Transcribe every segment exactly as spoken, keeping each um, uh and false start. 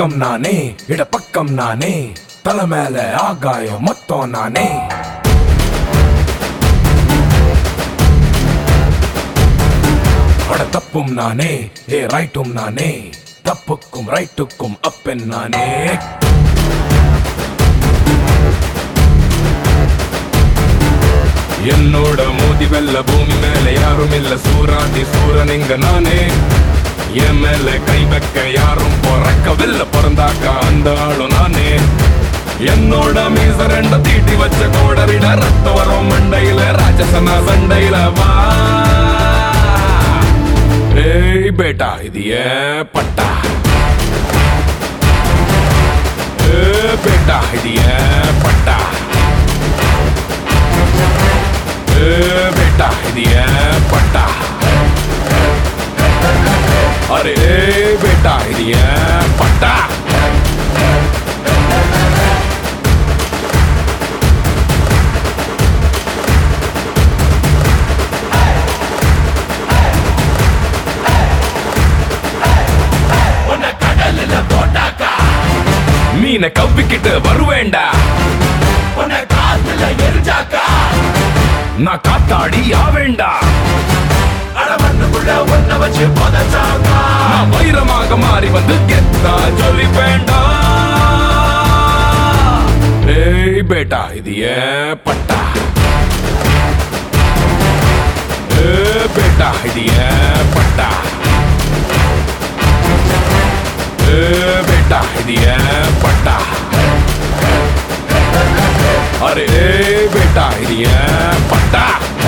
பக்கம் நானே இட பக்கம் நானே தலை மேல ஆகாயம் மொத்தம் நானே அட தப்பும் நானே ஏ ரைட்டும் நானே தப்புக்கும் ரைட்டுக்கும் அப்பன் நானே என்னோட மோதி வெல்ல பூமி மேல யாரும் இல்ல சூராதி சூரன் இங்க நானே என் மேல கை வைக்க யாரும் பிறக்கவில்ல பிறந்தாக்கா அந்த ஆளும் நானே என்னோட மீச ரெண்ட தீட்டி வச்ச கோடரிட ரத்த வரும் மண்டையில ராஜசனா சண்டையில வா ஏய் பேட்டா இது ஏன் பட்டா ஏ பேட்டா இது ஏன் பட்டா बेटा दिया पट्टा अरे बेटा दिया पट्टा मीन कव्विकिट्टु वरुवेंडा उन्ने कातुल एरिजाका ना काताड़ी आवेंडा अड़वन्नुकुள்ள ஒன்ன வச்சு போதச்சாங்க நான் வைரமாக மாறி வந்து கெத்தா ஜொலி வேண்டா ஏய் பேட்டா இது ஏன் பட்டா ஏ பேட்டா இது ஏன் பட்டா ஏ பேட்டா இது ஏன் பட்டா अरे बेटा ये पट्टा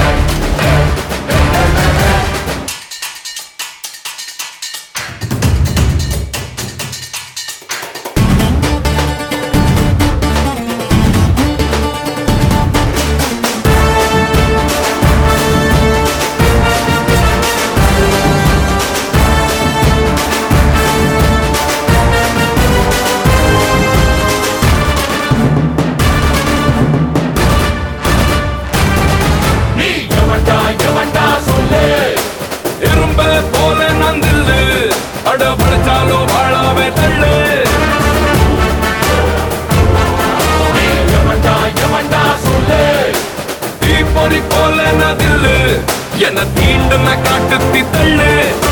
चलो भाड़ावे तल्ले यमंडा यमंडा सोले दीपोरी पोले ना दिल्ले ये ना तींड ना काटती तल्ले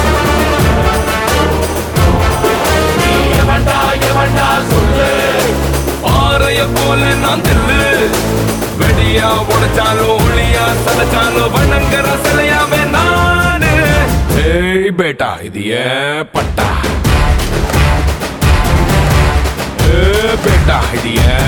यमंडा यमंडा सोले और ये पोले ना दिल्ले वेडिया वोड़ चालो उलिया सल चालो वनंगर सलिया में नाने हे बेटा इदिये पट्टा बेटा दिया